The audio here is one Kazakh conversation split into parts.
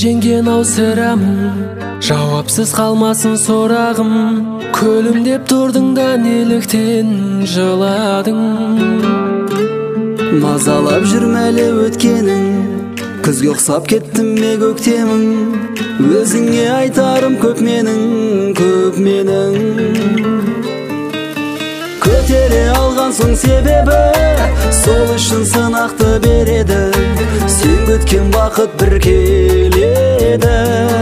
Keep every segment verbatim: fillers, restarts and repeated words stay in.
жеңген ау сырамын, жауапсыз қалмасын сұрағым. Күлімдеп тұрдың да неліктен жыладың? Мазалап жүрмәлі өткенің, күзге ұқсап кеттім ме көктемің. Өзіңе айтарым көп менің, көп менің. Көтере алған соң себебі, сол үшін сынақты береді. Сен күткен бақыт бір келеді.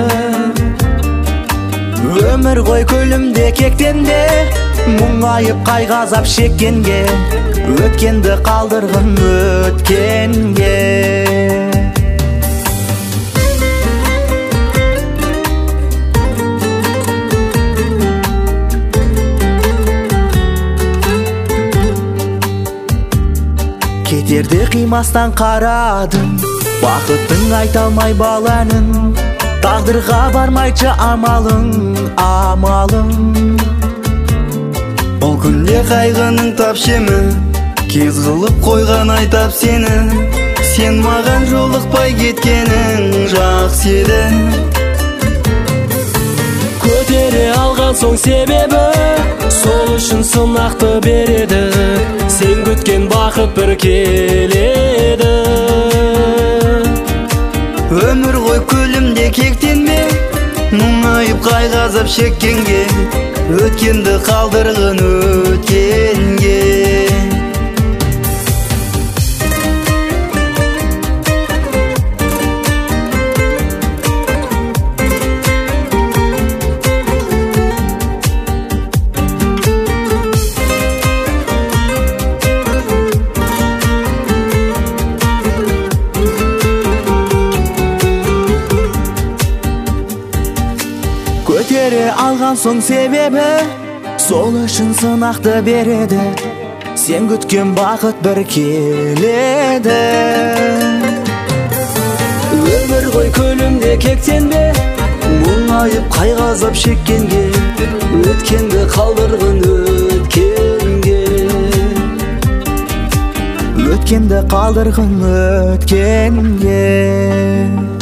Өмір ғой күлімде кектенде, мұңайып қайғазап шеккенге, өткенді қалдырғын өткенге. Кетерде қимастан қарадым, бақыттың айта алмай бал әнін. Тағдырға бармайчы амалың, амалың. Ол күнде қайғының тапшемі, кез қылып қойған айтап сені. Сен маған жолықпай кеткенің жақсы еді. Көтере алған соң себебі, сол үшін сынақты береді. Сен күткен бақыт бір келеді. Өмір ғой күлімде кектенме, мұңайып қайғазап шеккенге, өткенді қалдырғын өткенге. Көтере алған соң себебі, сол үшін сынақты береді. Сен күткен бақыт бір келеді. Өмір ғой күлімде кектенбе, мұңайып қайғазап шеккенге, өткенді қалдырғын өткенге. өткенді қалдырғын өткенге.